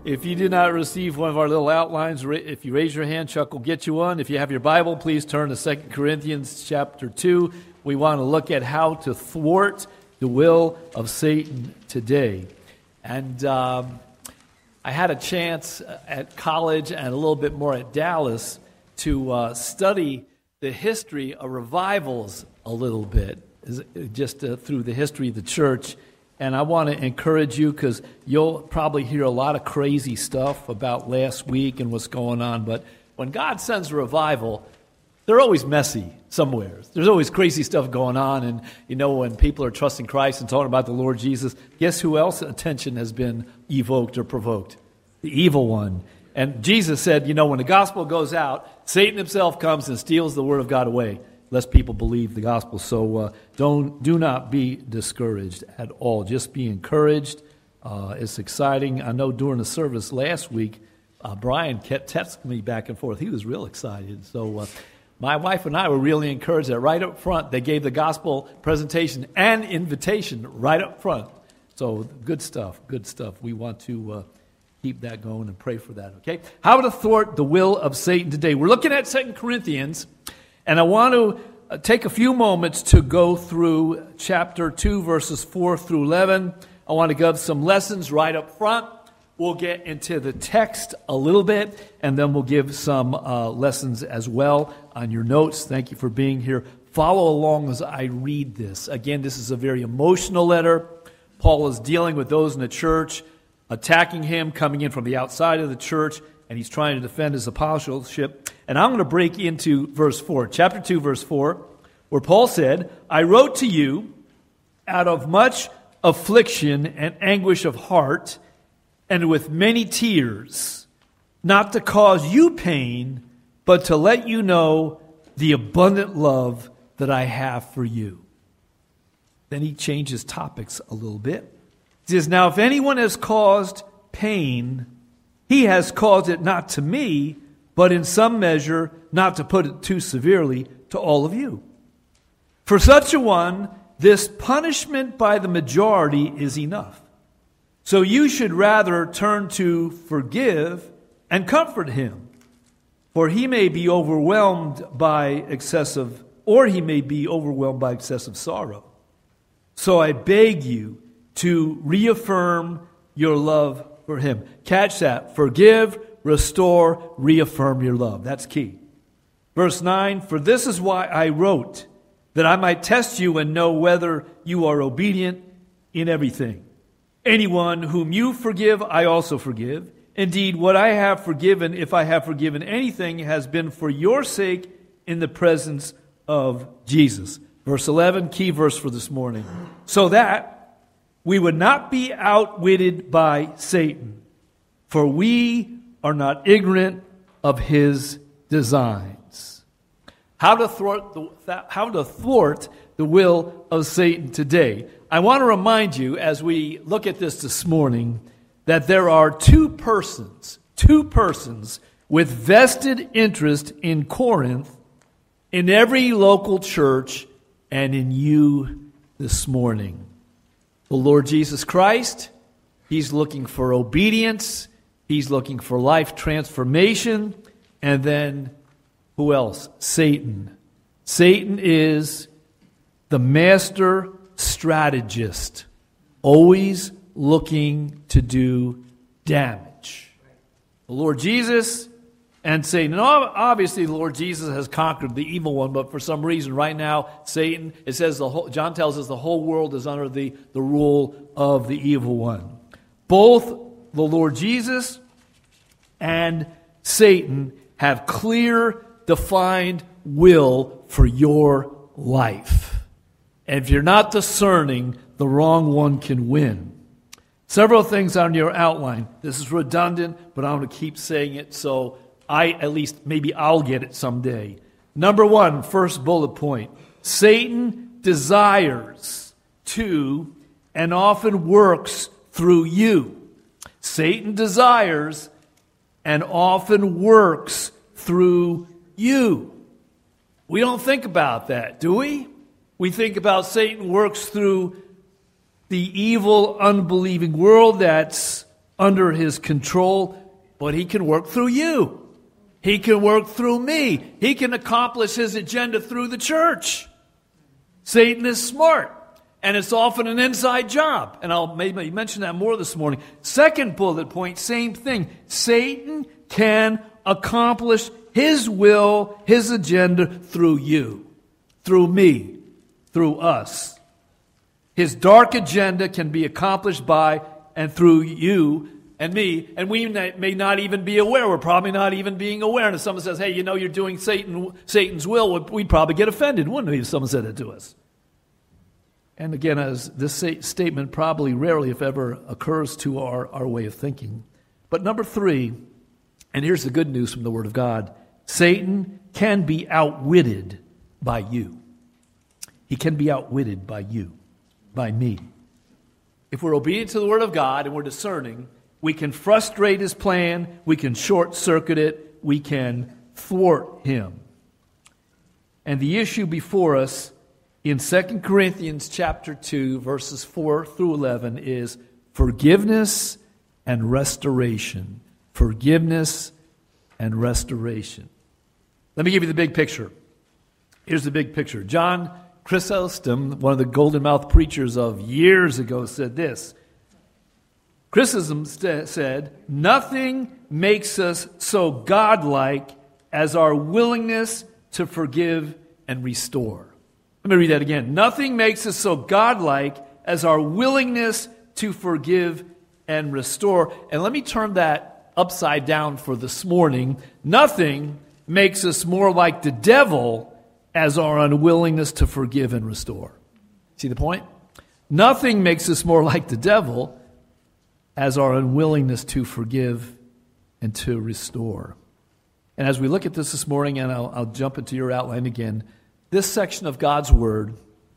If you did not receive one of our little outlines, if you raise your hand, Chuck will get you one. If you have your Bible, please turn to 2 Corinthians chapter 2. We want to look at how to thwart the will of Satan today. And I had a chance at college and a little bit more at Dallas to study the history of revivals a little bit, just through the history of the church. And I want to encourage you, because you'll probably hear a lot of crazy stuff about last week and what's going on. But when God sends a revival, they're always messy somewhere. There's always crazy stuff going on. And, you know, when people are trusting Christ and talking about the Lord Jesus, guess who else's attention has been evoked or provoked? The evil one. And Jesus said, you know, when the gospel goes out, Satan himself comes and steals the word of God away, lest people believe the gospel. So do not be discouraged at all. Just be encouraged. It's exciting. I know during the service last week, Brian kept texting me back and forth. He was real excited. So my wife and I were really encouraged that right up front, they gave the gospel presentation and invitation right up front. So good stuff, good stuff. We want to keep that going and pray for that, okay? How to thwart the will of Satan today. We're looking at 2 Corinthians. And I want to take a few moments to go through chapter 2, verses 4 through 11. I want to give some lessons right up front. We'll get into the text a little bit, and then we'll give some lessons as well on your notes. Thank you for being here. Follow along as I read this. Again, this is a very emotional letter. Paul is dealing with those in the church, attacking him, coming in from the outside of the church, and he's trying to defend his apostleship. And I'm going to break into verse 4, chapter 2, verse 4, where Paul said, I wrote to you out of much affliction and anguish of heart, and with many tears, not to cause you pain, but to let you know the abundant love that I have for you. Then he changes topics a little bit. He says, now if anyone has caused pain, he has caused it not to me, but in some measure, not to put it too severely, to all of you. For such a one, this punishment by the majority is enough. So you should rather turn to forgive and comfort him, for he may be overwhelmed by excessive sorrow. So I beg you to reaffirm your love for him. Catch that. Forgive, restore, reaffirm your love. That's key. Verse 9, for this is why I wrote, that I might test you and know whether you are obedient in everything. Anyone whom you forgive, I also forgive. Indeed, what I have forgiven, if I have forgiven anything, has been for your sake in the presence of Jesus. Verse 11, key verse for this morning. So that we would not be outwitted by Satan, for we are not ignorant of his designs. How to thwart the will of Satan today. I want to remind you, as we look at this morning, that there are two persons with vested interest in Corinth, in every local church, and in you this morning. The Lord Jesus Christ, he's looking for obedience, he's looking for life transformation, and then who else? Satan. Satan is the master strategist, always looking to do damage. The Lord Jesus and Satan. And obviously the Lord Jesus has conquered the evil one, but for some reason right now, Satan, it says, John tells us the whole world is under the rule of the evil one. Both the Lord Jesus and Satan have clear, defined will for your life. And if you're not discerning, the wrong one can win. Several things on your outline. This is redundant, but I'm going to keep saying it so maybe I'll get it someday. Number one, first bullet point. Satan desires to and often works through you. Satan desires and often works through you. We don't think about that, do we? We think about Satan works through the evil, unbelieving world that's under his control, but he can work through you. He can work through me. He can accomplish his agenda through the church. Satan is smart, and it's often an inside job. And I'll maybe mention that more this morning. Second bullet point, same thing. Satan can accomplish his will, his agenda through you, through me, through us. His dark agenda can be accomplished by and through you and me, and we may not even be aware. We're probably not even being aware. And if someone says, hey, you're doing Satan's will, we'd probably get offended, wouldn't we, if someone said it to us? And again, as this statement probably rarely, if ever, occurs to our way of thinking. But number 3, and here's the good news from the Word of God, Satan can be outwitted by you. He can be outwitted by you, by me. If we're obedient to the Word of God and we're discerning, we can frustrate his plan, we can short-circuit it, we can thwart him. And the issue before us in 2 Corinthians chapter 2, verses 4 through 11 is forgiveness and restoration. Forgiveness and restoration. Let me give you the big picture. Here's the big picture. John Chrysostom, one of the golden-mouthed preachers of years ago, said this. Chrysostom said, nothing makes us so godlike as our willingness to forgive and restore. Let me read that again. Nothing makes us so godlike as our willingness to forgive and restore. And let me turn that upside down for this morning. Nothing makes us more like the devil as our unwillingness to forgive and restore. See the point? Nothing makes us more like the devil as our unwillingness to forgive and to restore. And as we look at this morning, and I'll jump into your outline again, this section of God's Word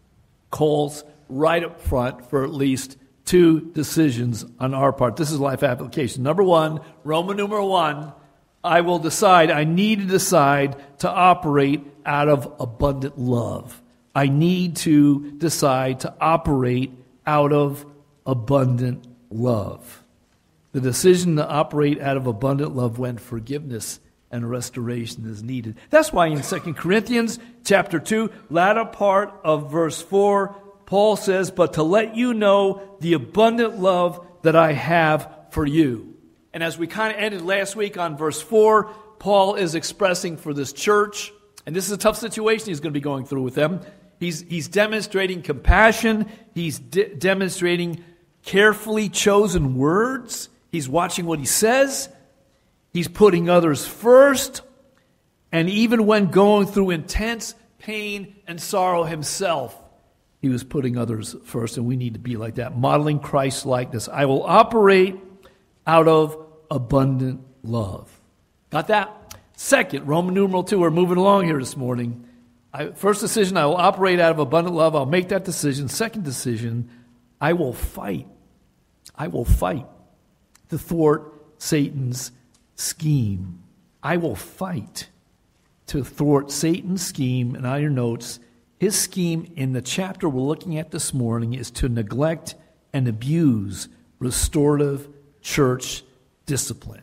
calls right up front for at least 2 decisions on our part. This is life application. Number 1, Roman numeral 1, I need to decide to operate out of abundant love. I need to decide to operate out of abundant love. The decision to operate out of abundant love when forgiveness and restoration is needed. That's why in 2 Corinthians chapter 2, latter part of verse 4, Paul says, but to let you know the abundant love that I have for you. And as we kind of ended last week on verse 4, Paul is expressing for this church, and this is a tough situation he's going to be going through with them. He's demonstrating compassion. He's demonstrating carefully chosen words. He's watching what he says. He's putting others first. And even when going through intense pain and sorrow himself, he was putting others first, and we need to be like that, modeling Christ-likeness. I will operate out of abundant love. Got that? Second, Roman numeral 2, we're moving along here this morning. First decision, I will operate out of abundant love. I'll make that decision. Second decision, I will fight. I will fight to thwart Satan's scheme. I will fight to thwart Satan's scheme. And on your notes, his scheme in the chapter we're looking at this morning is to neglect and abuse restorative church discipline.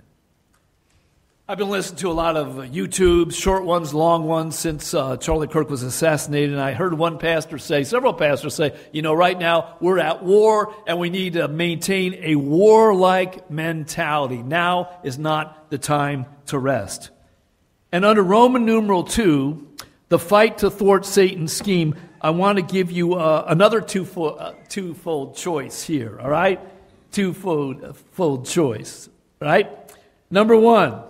I've been listening to a lot of YouTubes, short ones, long ones, since Charlie Kirk was assassinated. And I heard several pastors say, right now we're at war and we need to maintain a warlike mentality. Now is not the time to rest. And under Roman numeral 2, the fight to thwart Satan's scheme, I want to give you another twofold choice here, all right? Twofold choice, right? Number one,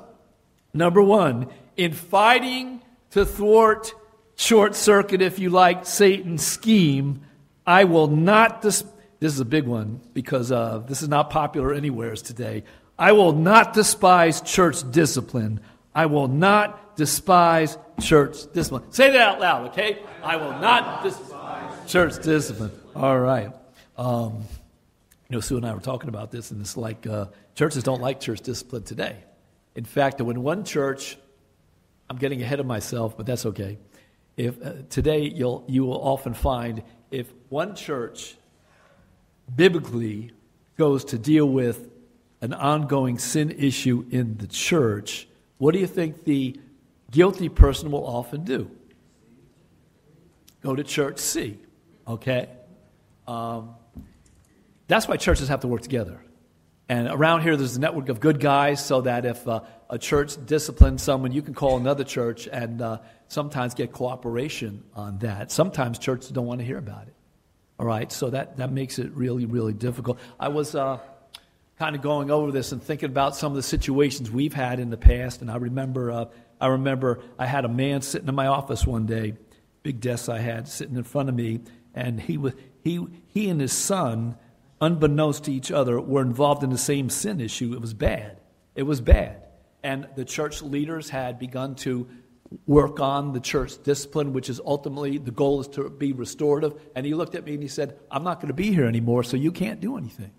in fighting to thwart, short-circuit, if you like, Satan's scheme, I will not, this is a big one because this is not popular anywhere today. I will not despise church discipline. I will not despise church discipline. Say that out loud, okay? I will not despise church discipline. All right. Sue and I were talking about this, and it's like churches don't like church discipline today. In fact, when one church, I'm getting ahead of myself, but that's okay. If today you will often find if one church biblically goes to deal with an ongoing sin issue in the church, what do you think the guilty person will often do? Go to church, see. Okay? That's why churches have to work together. And around here, there's a network of good guys so that if a church disciplines someone, you can call another church and sometimes get cooperation on that. Sometimes churches don't want to hear about it. All right? So that makes it really, really difficult. I was kind of going over this and thinking about some of the situations we've had in the past, and I remember I had a man sitting in my office one day, big desk I had sitting in front of me, and he and his son, unbeknownst to each other, were involved in the same sin issue. It was bad. It was bad. And the church leaders had begun to work on the church discipline, which is ultimately, the goal is to be restorative. And he looked at me and he said, I'm not going to be here anymore, so you can't do anything.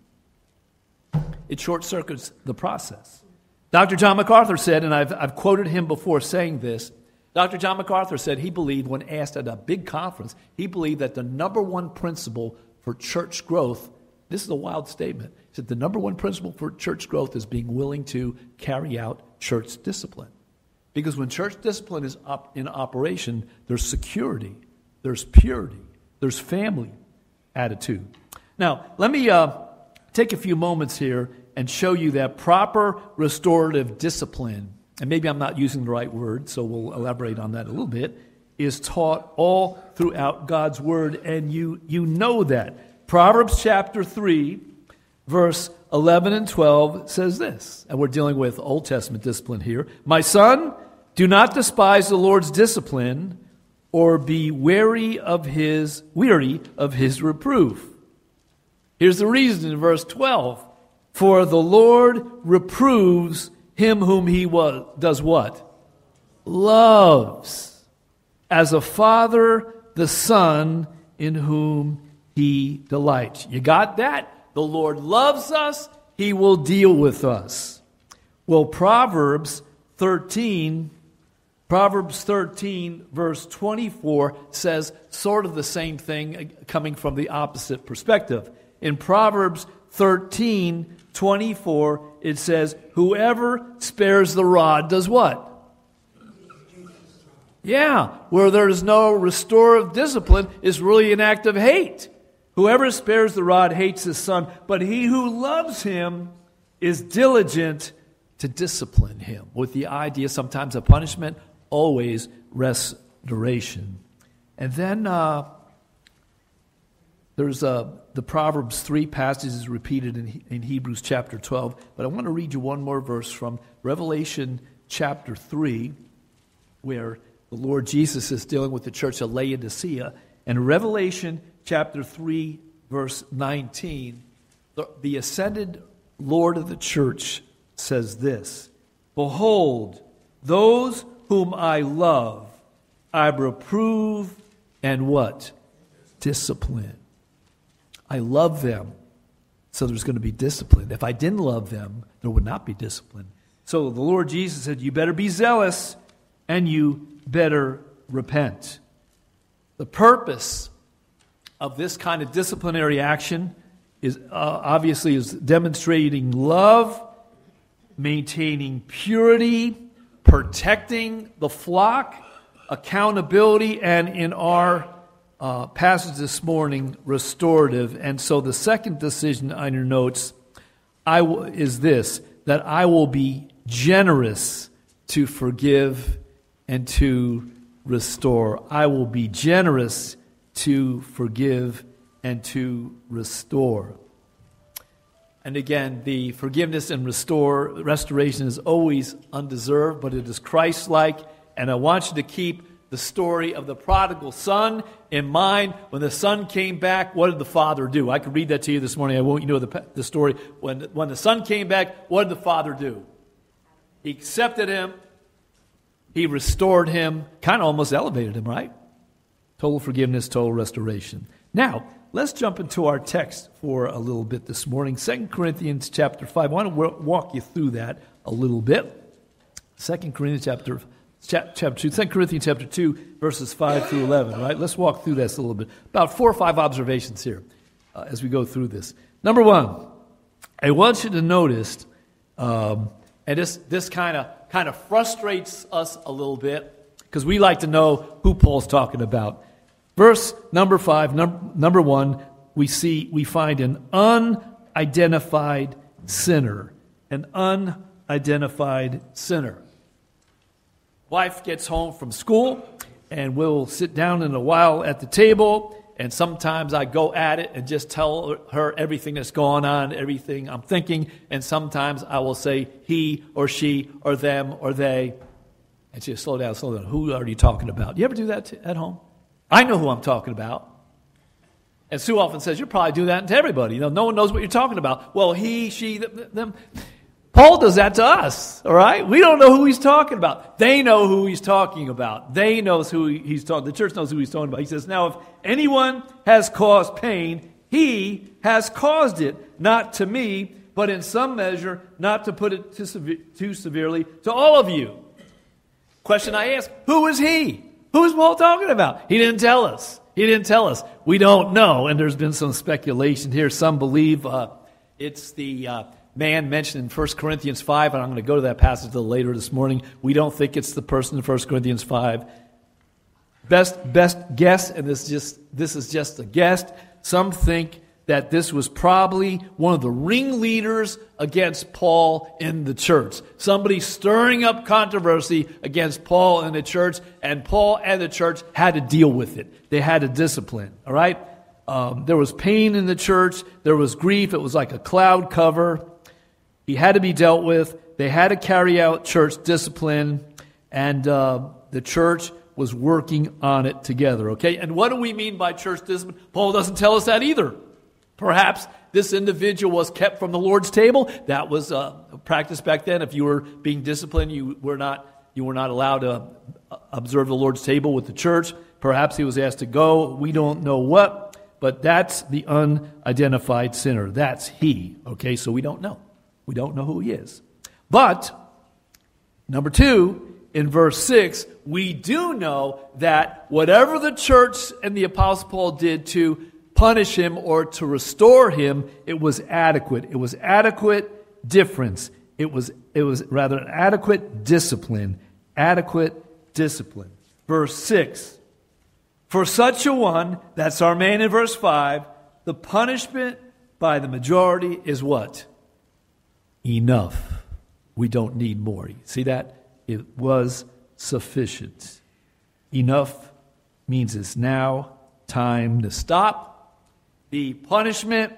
It short-circuits the process. Dr. John MacArthur said, and I've quoted him before saying this, Dr. John MacArthur said he believed, when asked at a big conference, he believed that the number one principle for church growth, this is a wild statement, he said the number one principle for church growth is being willing to carry out church discipline. Because when church discipline is in operation, there's security, there's purity, there's family attitude. Now, let me take a few moments here and show you that proper restorative discipline, and maybe I'm not using the right word, so we'll elaborate on that a little bit, is taught all throughout God's Word, and you know that. Proverbs chapter 3, verse 11 and 12 says this, and we're dealing with Old Testament discipline here. My son, do not despise the Lord's discipline, or be weary of his reproof. Here's the reason in verse 12. For the Lord reproves him whom he does what? Loves. As a father, the son in whom he delights. You got that? The Lord loves us. He will deal with us. Well, Proverbs 13, verse 24 says sort of the same thing, coming from the opposite perspective. In Proverbs 13:24, it says, whoever spares the rod does what? Yeah, where there is no restorative discipline is really an act of hate. Whoever spares the rod hates his son, but he who loves him is diligent to discipline him, with the idea sometimes of punishment, always restoration. And then there's the Proverbs 3 passage is repeated in Hebrews chapter 12, but I want to read you one more verse from Revelation chapter 3, where the Lord Jesus is dealing with the church of Laodicea. And Revelation chapter 3, verse 19, the ascended Lord of the church says this, behold, those whom I love, I reprove and what? Discipline. I love them, so there's going to be discipline. If I didn't love them, there would not be discipline. So the Lord Jesus said, you better be zealous and you better repent. The purpose of this kind of disciplinary action is obviously demonstrating love, maintaining purity, protecting the flock, accountability, and in our passage this morning, restorative. And so the second decision on your notes is this, that I will be generous to forgive and to restore. I will be generous to forgive and to restore. And again, the forgiveness and restoration is always undeserved, but it is Christ-like. And I want you to keep the story of the prodigal son in mind. When the son came back, what did the father do? I could read that to you this morning. I want you to know the story. When the son came back, what did the father do? He accepted him. He restored him, kind of almost elevated him, right? Total forgiveness, total restoration. Now, let's jump into our text for a little bit this morning. 2 Corinthians chapter 5. I want to walk you through that a little bit. 2 Corinthians chapter 2. 2 Corinthians chapter 2, verses 5 through 11, right? Let's walk through this a little bit. About 4 or 5 observations here as we go through this. Number one, I want you to notice And this kind of frustrates us a little bit because we like to know who Paul's talking about. Verse number 5, number 1, we find an unidentified sinner. An unidentified sinner. Wife gets home from school, and we'll sit down in a while at the table, and sometimes I go at it and just tell her everything that's going on, everything I'm thinking, and sometimes I will say he or she or them or they. And she'll slow down. Who are you talking about? You ever do that at home? I know who I'm talking about. And Sue often says, you probably do that to everybody. No one knows what you're talking about. Well, he, she, them. Paul does that to us, all right? We don't know who he's talking about. They know who he's talking about. They knows who he's talking. The church knows who he's talking about. He says, now if anyone has caused pain, he has caused it, not to me, but in some measure, not to put it too severely, to all of you. Question I ask, who is he? Who is Paul talking about? He didn't tell us. We don't know, and there's been some speculation here. Some believe it's the man mentioned in 1 Corinthians 5, and I'm going to go to that passage a little later this morning. We don't think it's the person in 1 Corinthians 5. Best guess, and this is just a guess, some think that this was probably one of the ringleaders against Paul in the church. Somebody stirring up controversy against Paul in the church, and Paul and the church had to deal with it. They had to discipline, all right? There was pain in the church. There was grief. It was like a cloud cover. He had to be dealt with. They had to carry out church discipline, and the church was working on it together, okay? And what do we mean by church discipline? Paul doesn't tell us that either. Perhaps this individual was kept from the Lord's table. That was a practice back then. If you were being disciplined, you were not allowed to observe the Lord's table with the church. Perhaps he was asked to go. We don't know what, but that's the unidentified sinner. That's he, okay? So we don't know. We don't know who he is. But, number 2, in verse 6, we do know that whatever the church and the Apostle Paul did to punish him or to restore him, it was adequate. It was adequate difference. It was rather an adequate discipline. Adequate discipline. Verse 6. For such a one, that's our man in verse 5, the punishment by the majority is what? Enough. We don't need more. See that? It was sufficient. Enough means it's now time to stop. The punishment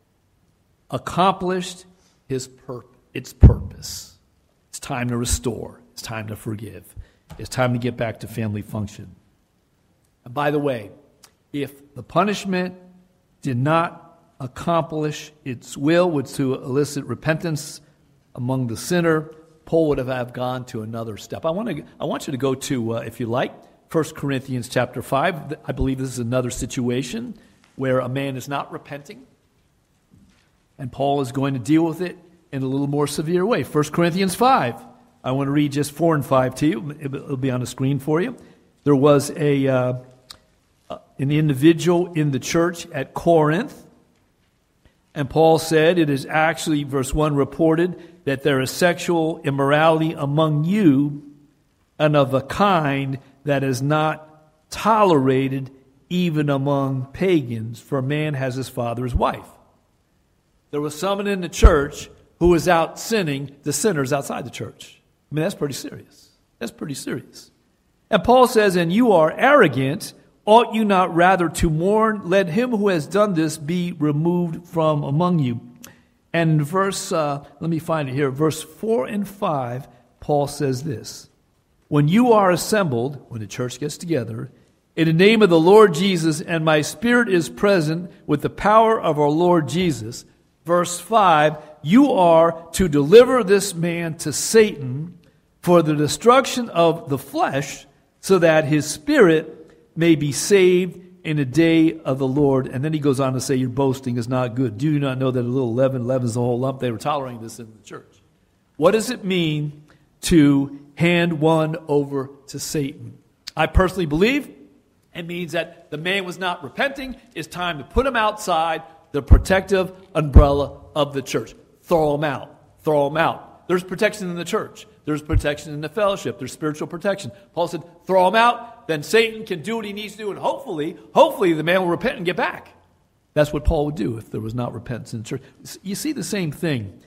accomplished its purpose. It's time to restore. It's time to forgive. It's time to get back to family function. And by the way, if the punishment did not accomplish its will, which to elicit repentance among the sinner, Paul would have gone to another step. I want you to go to, if you like, 1 Corinthians chapter 5. I believe this is another situation where a man is not repenting, and Paul is going to deal with it in a little more severe way. 1 Corinthians 5. I want to read just 4 and 5 to you. It'll be on the screen for you. There was an individual in the church at Corinth, and Paul said, it is actually, verse 1, reported that there is sexual immorality among you, and of a kind that is not tolerated even among pagans, for a man has his father's wife. There was someone in the church who was out sinning the sinners outside the church. I mean, that's pretty serious. That's pretty serious. And Paul says, and you are arrogant, ought you not rather to mourn? Let him who has done this be removed from among you. And verse, let me find it here, verse 4 and 5, Paul says this. When you are assembled, when the church gets together, in the name of the Lord Jesus, and my spirit is present with the power of our Lord Jesus. Verse 5, you are to deliver this man to Satan for the destruction of the flesh, so that his spirit may be saved in the day of the Lord. And then he goes on to say, your boasting is not good. Do you not know that a little leaven's the whole lump? They were tolerating this in the church. What does it mean to hand one over to Satan? I personally believe it means that the man was not repenting. It's time to put him outside the protective umbrella of the church. Throw him out. Throw him out. There's protection in the church. There's protection in the fellowship. There's spiritual protection. Paul said, throw him out, then Satan can do what he needs to do, and hopefully the man will repent and get back. That's what Paul would do if there was not repentance in the church. You see the same thing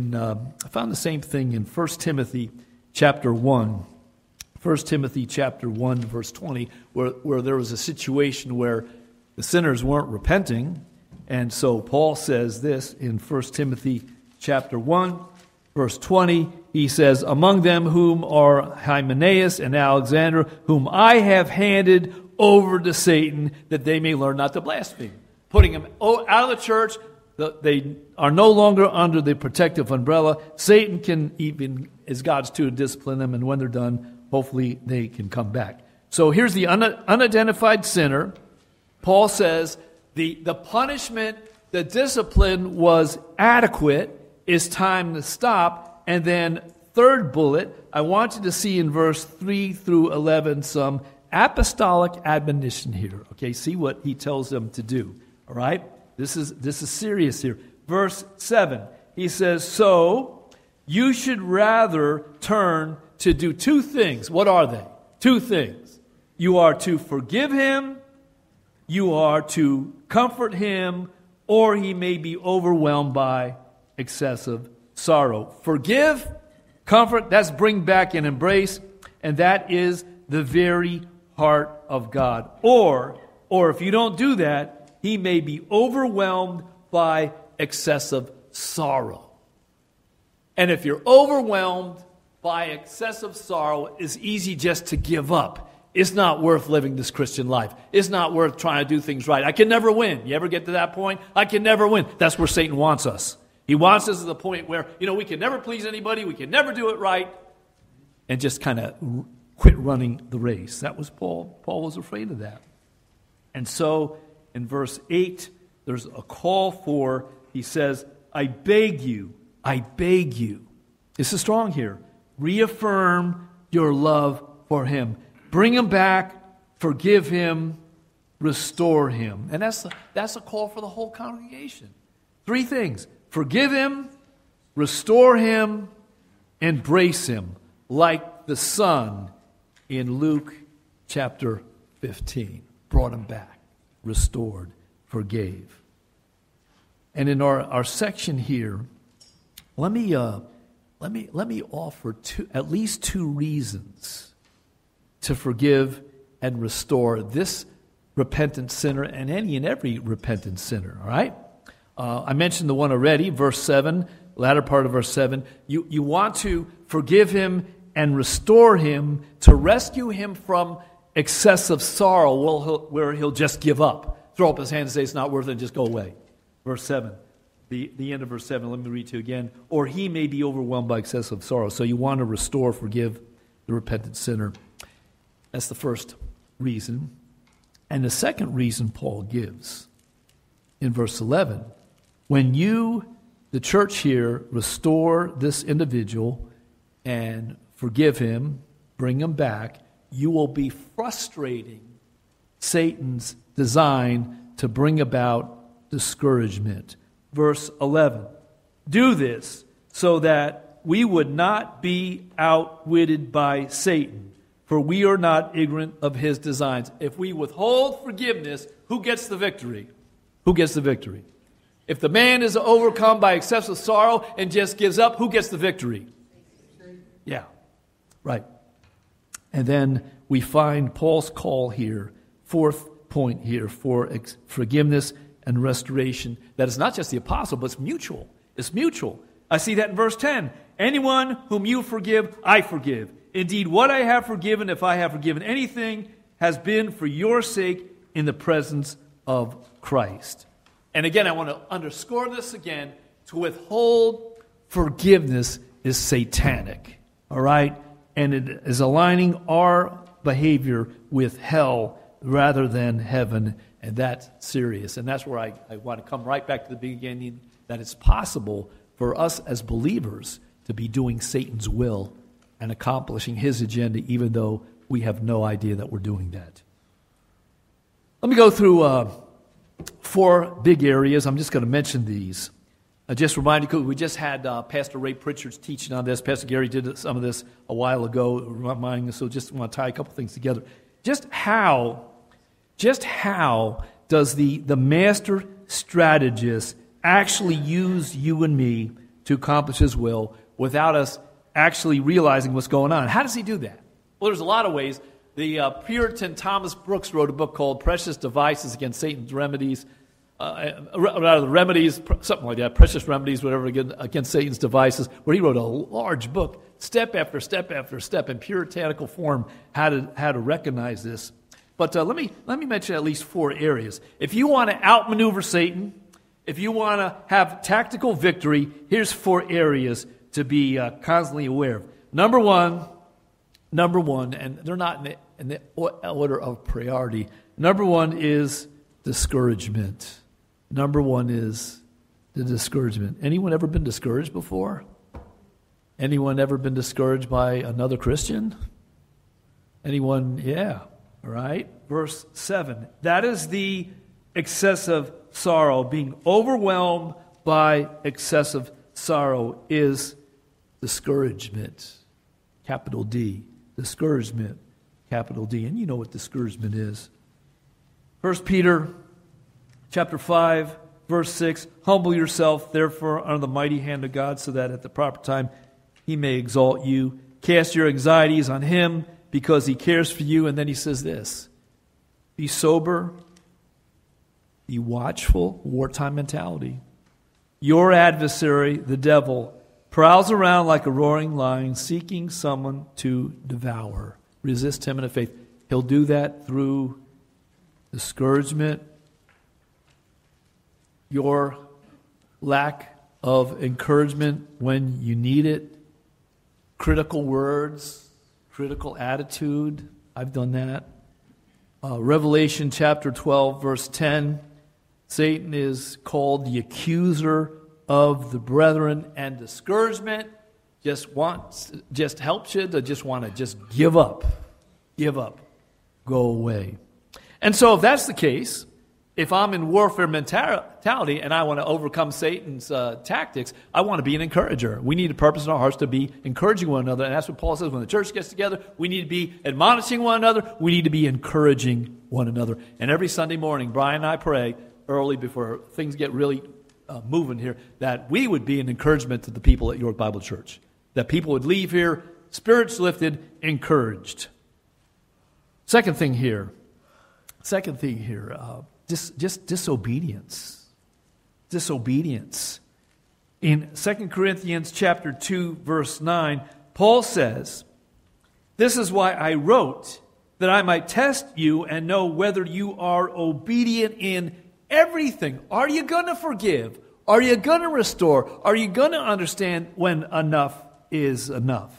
I found the same thing in 1 Timothy chapter 1. 1 Timothy chapter 1, verse 20, where there was a situation where the sinners weren't repenting. And so Paul says this in 1 Timothy chapter 1, verse 20. He says, among them whom are Hymenaeus and Alexander, whom I have handed over to Satan, that they may learn not to blaspheme. Putting them out of the church. They are no longer under the protective umbrella. Satan can even, as God's to discipline them, and when they're done, hopefully they can come back. So here's the unidentified sinner. Paul says the punishment, the discipline was adequate. It's time to stop. And then third bullet, I want you to see in verse 3 through 11 some apostolic admonition here. Okay, see what he tells them to do. All right? This is serious here. Verse 7, he says, so you should rather turn to do two things. What are they? Two things. You are to forgive him, you are to comfort him, or he may be overwhelmed by excessive sorrow. Forgive, comfort, that's bring back and embrace, and that is the very heart of God. Or if you don't do that, he may be overwhelmed by excessive sorrow. And if you're overwhelmed by excessive sorrow, it's easy just to give up. It's not worth living this Christian life. It's not worth trying to do things right. I can never win. You ever get to that point? I can never win. That's where Satan wants us. He wants us to the point where, we can never please anybody. We can never do it right. And just kind of quit running the race. That was Paul. Paul was afraid of that. And so in verse 8, there's a call for, he says, I beg you. This is strong here. Reaffirm your love for him. Bring him back, forgive him, restore him. And that's a call for the whole congregation. Three things. Forgive him, restore him, embrace him, like the Son in Luke chapter 15. Brought him back. Restored, forgave. And in our section here, let me offer at least two reasons to forgive and restore this repentant sinner and any and every repentant sinner. All right, I mentioned the one already, verse 7, latter part of verse 7. You want to forgive him and restore him to rescue him from excessive sorrow where he'll just give up. Throw up his hand and say it's not worth it and just go away. Verse 7. The end of verse 7, let me read to you again. Or he may be overwhelmed by excessive sorrow. So you want to restore, forgive the repentant sinner. That's the first reason. And the second reason Paul gives in verse 11. When you, the church here, restore this individual and forgive him, bring him back, you will be frustrating Satan's design to bring about discouragement. Verse 11, do this so that we would not be outwitted by Satan, for we are not ignorant of his designs. If we withhold forgiveness, who gets the victory? Who gets the victory? If the man is overcome by excessive sorrow and just gives up, who gets the victory? Yeah, right. And then we find Paul's call here, fourth point here, for forgiveness and restoration. That is not just the apostle, but it's mutual. It's mutual. I see that in verse 10. Anyone whom you forgive, I forgive. Indeed, what I have forgiven, if I have forgiven anything, has been for your sake in the presence of Christ. And again, I want to underscore this again. To withhold forgiveness is satanic. All right? And it is aligning our behavior with hell rather than heaven. And that's serious. And that's where I want to come right back to the beginning, that it's possible for us as believers to be doing Satan's will and accomplishing his agenda, even though we have no idea that we're doing that. Let me go through 4 big areas. I'm just going to mention these. I just remind you, we just had Pastor Ray Pritchard's teaching on this. Pastor Gary did some of this a while ago, reminding us, so just want to tie a couple things together. Just how does the master strategist actually use you and me to accomplish his will without us actually realizing what's going on? How does he do that? Well, there's a lot of ways. The Puritan Thomas Brooks wrote a book called Precious Devices Against Satan's Remedies. Rather, remedies, something like that, precious remedies, whatever, against Satan's devices, where he wrote a large book, step after step after step, in puritanical form, how to recognize this. But let me mention at least 4 areas. If you want to outmaneuver Satan, if you want to have tactical victory, here's 4 areas to be constantly aware of. Number one, and they're not in the order of priority. Number 1 is discouragement. Number 1 is the discouragement. Anyone ever been discouraged before? Anyone ever been discouraged by another Christian? Anyone? Yeah. All right. Verse 7. That is the excessive sorrow. Being overwhelmed by excessive sorrow is discouragement. Capital D. Discouragement. Capital D. And you know what discouragement is. 1 Peter chapter 5, verse 6, humble yourself, therefore, under the mighty hand of God, so that at the proper time he may exalt you. Cast your anxieties on him, because he cares for you. And then he says this, be sober, be watchful, wartime mentality. Your adversary, the devil, prowls around like a roaring lion, seeking someone to devour. Resist him in the faith. He'll do that through discouragement, your lack of encouragement when you need it, critical words, critical attitude. I've done that. Revelation chapter 12, verse 10, Satan is called the accuser of the brethren, and discouragement just helps you to just want to just give up, go away. And so if that's the case, if I'm in warfare mentality and I want to overcome Satan's tactics, I want to be an encourager. We need a purpose in our hearts to be encouraging one another. And that's what Paul says, when the church gets together, we need to be admonishing one another. We need to be encouraging one another. And every Sunday morning, Brian and I pray early before things get really moving here, that we would be an encouragement to the people at York Bible Church. That people would leave here, spirits lifted, encouraged. Second thing here, just disobedience. Disobedience. In 2 Corinthians chapter 2, verse 9, Paul says, this is why I wrote, that I might test you and know whether you are obedient in everything. Are you going to forgive? Are you going to restore? Are you going to understand when enough is enough?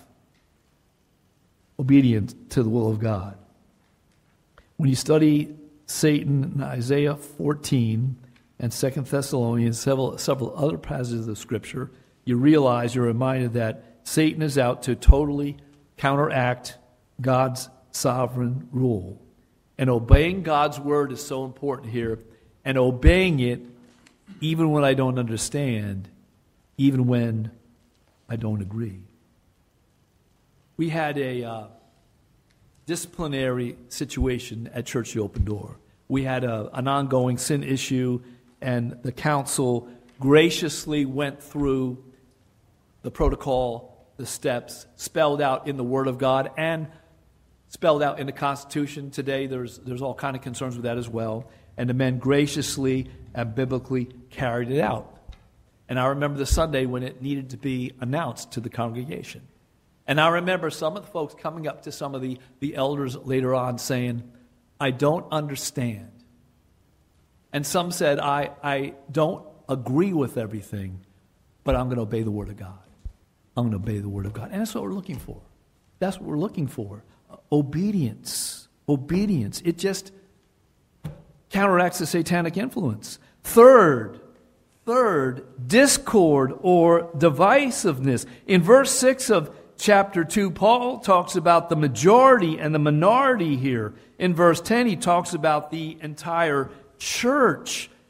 Obedient to the will of God. When you study Satan in Isaiah 14 and 2 Thessalonians, several other passages of Scripture, you're reminded that Satan is out to totally counteract God's sovereign rule. And obeying God's word is so important here, and obeying it even when I don't understand, even when I don't agree. We had a disciplinary situation at Church the Open Door. We had an ongoing sin issue, and the council graciously went through the protocol, the steps, spelled out in the Word of God and spelled out in the Constitution. Today there's all kind of concerns with that as well. And the men graciously and biblically carried it out. And I remember the Sunday when it needed to be announced to the congregation. And I remember some of the folks coming up to some of the elders later on saying, I don't understand. And some said, I don't agree with everything, but I'm going to obey the Word of God. I'm going to obey the Word of God. And that's what we're looking for. That's what we're looking for. Obedience. Obedience. It just counteracts the satanic influence. Third, discord or divisiveness. In verse 6 of chapter 2, Paul talks about the majority and the minority here. In verse 10, he talks about the entire church.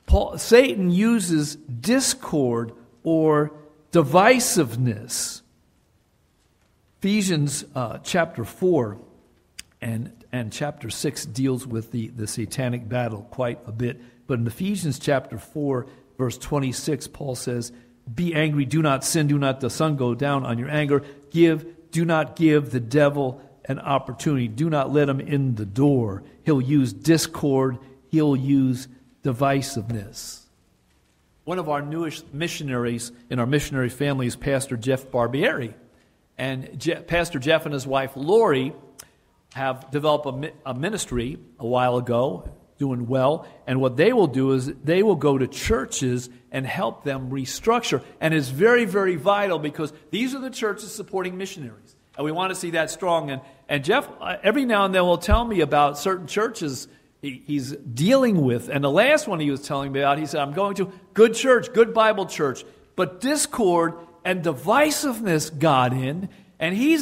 Satan uses discord or divisiveness. Ephesians chapter 4 and chapter 6 deals with the satanic battle quite a bit. But in Ephesians chapter 4, verse 26, Paul says, "Be angry, do not sin, do not the sun go down on your anger. Do not give the devil an opportunity. Do not let him in the door." He'll use discord. He'll use divisiveness. One of our newest missionaries in our missionary family is Pastor Jeff Barbieri. And Pastor Jeff and his wife Lori have developed a ministry a while ago, doing well. And what they will do is they will go to churches and help them restructure. And it's very, very vital because these are the churches supporting missionaries. And we want to see that strong. And Jeff, every now and then, will tell me about certain churches he's dealing with. And the last one he was telling me about, he said, "I'm going to good church, good Bible church. But discord and divisiveness got in, and he's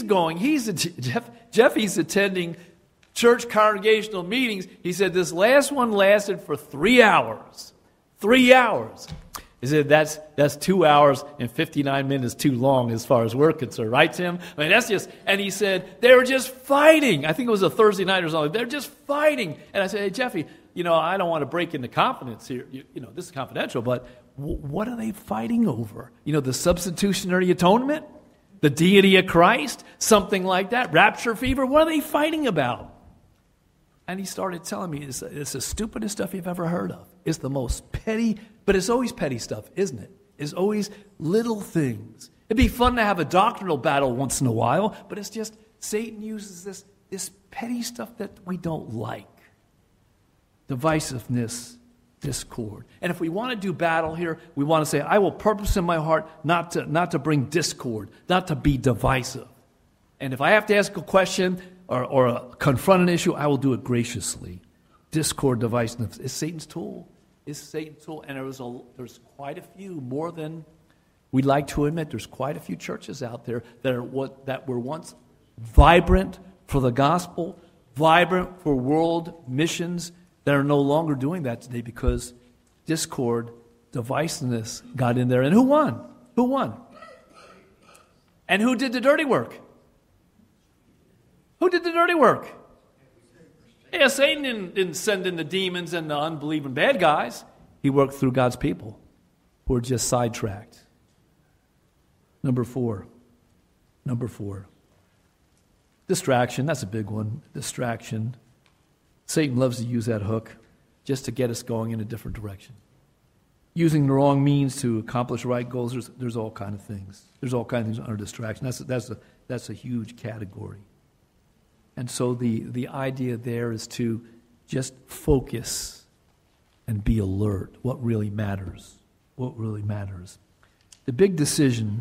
attending church congregational meetings." He said this last one lasted for 3 hours. 3 hours. He said that's 2 hours and 59 minutes too long as far as we're concerned, right, Tim? I mean, that's just, and he said they were just fighting. I think it was a Thursday night or something. They're just fighting. And I said, "Hey, Jeffy, I don't want to break into confidence here. This is confidential, but what are they fighting over? The substitutionary atonement? The deity of Christ? Something like that? Rapture fever? What are they fighting about?" And he started telling me, it's the stupidest stuff you've ever heard of. It's the most petty, but it's always petty stuff, isn't it? It's always little things. It'd be fun to have a doctrinal battle once in a while, but it's just Satan uses this petty stuff that we don't like. Divisiveness, discord. And if we want to do battle here, we want to say, I will purpose in my heart not to bring discord, not to be divisive. And if I have to ask a question or confront an issue, I will do it graciously. Discord, divisiveness is Satan's tool. It's Satan's tool. And there's quite a few, more than we'd like to admit. There's quite a few churches out there that were once vibrant for the gospel, vibrant for world missions, that are no longer doing that today because discord, divisiveness got in there. And who won? Who won? And who did the dirty work? Who did the dirty work? Yeah, Satan didn't send in the demons and the unbelieving bad guys. He worked through God's people who are just sidetracked. Number four. Distraction. That's a big one. Distraction. Satan loves to use that hook just to get us going in a different direction. Using the wrong means to accomplish right goals, there's all kinds of things. There's all kinds of things under distraction. That's a huge category. And so the idea there is to just focus and be alert. What really matters? What really matters? The big decision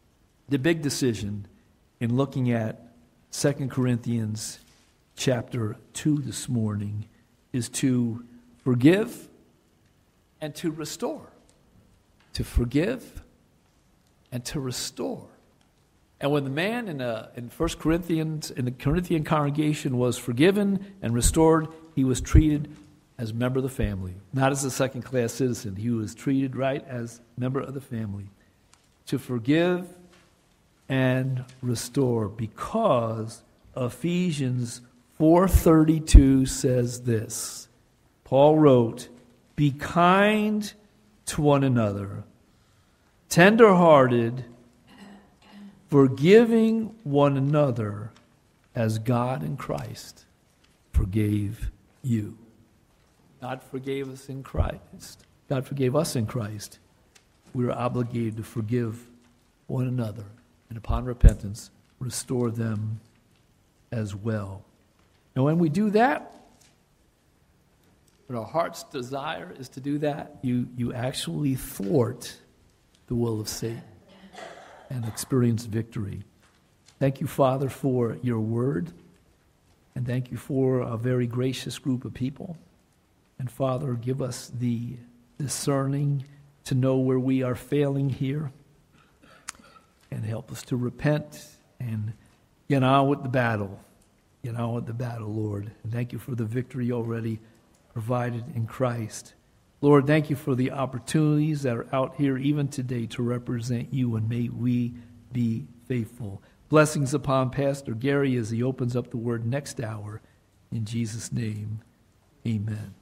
in looking at 2 Corinthians chapter 2 this morning is to forgive and to restore. To forgive and to restore. And when the man in 1 Corinthians, in the Corinthian congregation was forgiven and restored, he was treated as a member of the family, not as a second-class citizen. He was treated right as a member of the family. To forgive and restore, because Ephesians 4:32 says this. Paul wrote, "Be kind to one another, tender-hearted, forgiving one another as God in Christ forgave you." God forgave us in Christ. God forgave us in Christ. We are obligated to forgive one another, and upon repentance, restore them as well. And when we do that, when our heart's desire is to do that, you actually thwart the will of Satan and experience victory. Thank you, Father, for your word. And thank you for a very gracious group of people. And Father, give us the discerning to know where we are failing here. And help us to repent and get on with the battle. Get on with the battle, Lord. And thank you for the victory already provided in Christ. Lord, thank you for the opportunities that are out here even today to represent you, and may we be faithful. Blessings upon Pastor Gary as he opens up the word next hour. In Jesus' name, amen.